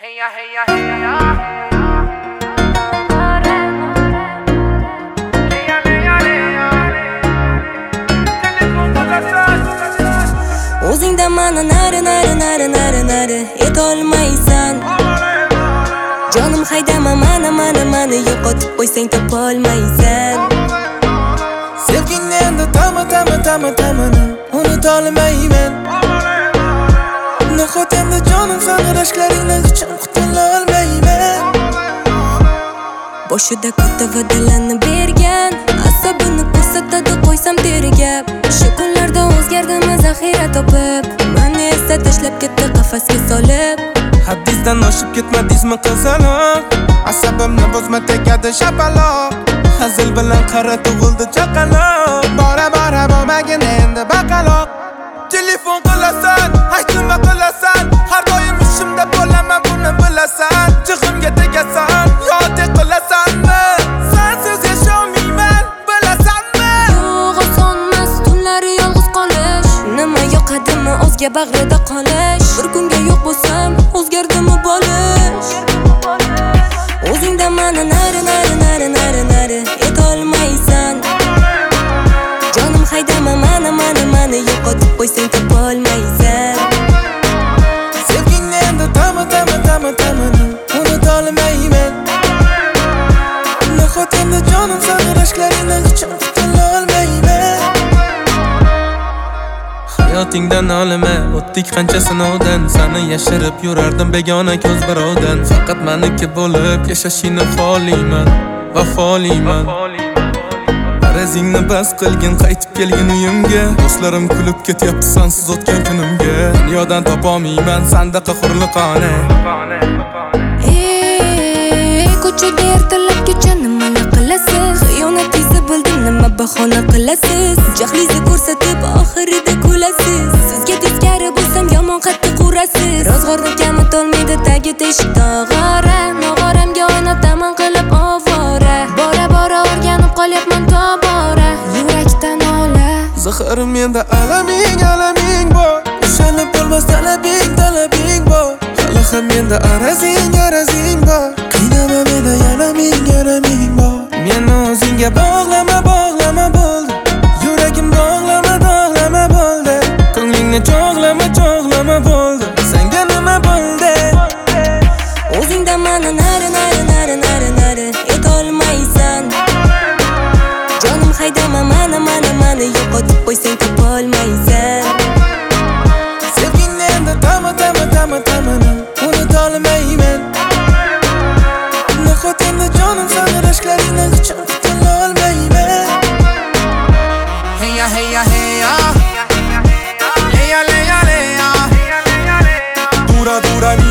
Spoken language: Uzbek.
Hey ya, hey ya, hey ya. O'zingda mani nari etolmaysan. Jonim haydama mani yo'qotib qo'ysang topolmaysan. Sevgingni endi tamini unutolmayman. Nahot endi jonim sani rashklaringdan hecham qutula olmayman. Boshida katta va'dalarni bergan, asabini ko'rsatadi qo'ysam tergab. Shu kunlarda o'zgardimi zaxira topib, meni esa tashlab ketdi qafasga solib. Haddizdan oshib ketmadingizmi qizaloq? Asabimni bozma tegadi shapaloq. Hazil bilan qara tug'ildi chaqaloq. Bora bo'lmagin endi baqaloq. Telefon qilasan, aytma qilasan. Har doim ishimda bo'laman, buni bilasan. Jig'imga tegasan, yodga qilasanmi? Sensiz yasholmayman, bilasanmi? Yo'q, osonmas tunlari yolg'iz qolish. Nima yoqadimi o'zga bag'rida qolish? Bir kunga yo'q bo'lsam, o'zgardimi bo'lish? O'zingda mani nari etolmaysan. Jonim haydama mani yo'qotib qo'ysang topolmaysan. Sevgingni endi tamini unutolmayman. Nahot endi jonim sani rashklaringdan hecham qutula olmayman. Hayotingdan olima, o'tdik qancha sinovdan. Seni yashirib yurardim begona ko'z birovdan. Faqat meniki bo'lib yashashingni xohlayman, vafoliyman. Arazingni bas qilgin, qaytib kelgin uyimga. Do'stlarim kulib ketyapti sensiz o'tgan kunimga. Dunyodan topolmayman sandaqa hurliqona. Ko'chada ertalab kecha nimalar qilasiz? Xiyonatingizni bildim, nima bahona qilasiz? Jahlingizni ko'rsatib oxirida kulasiz. Sizga teskari bo'lsam yomon qattiq urasiz. Ro'zg'orni kamitolmaydi tagi teshik nog'oramga o'ynataman qilib ovora. Bora o'rganib qolyapman tobora. Yurakdan ola Zaharim endi alaming bor. Ushalib bo'lmas talabing bor. Hali ham endi arazing bor. Qiynama meni yalaming bor. Meni o'zingga bog'lama bo'ldi. Yuragim dog'lama bo'ldi. Ko'nglingni cho'g'lama bo'ldi. Senga nima bo'ldi? O'zingda mani nari etolmaysan. Jonim haydama mani yo'qotib qo'ysang topolmaysan. Sevgingni endi tamini unutolmayman. Nahot endi jonim sani rashklaringdan hecham qutula olmayman. Hey ya, hey ya, hey ya. Hey ya, hey ya, hey ya. Dura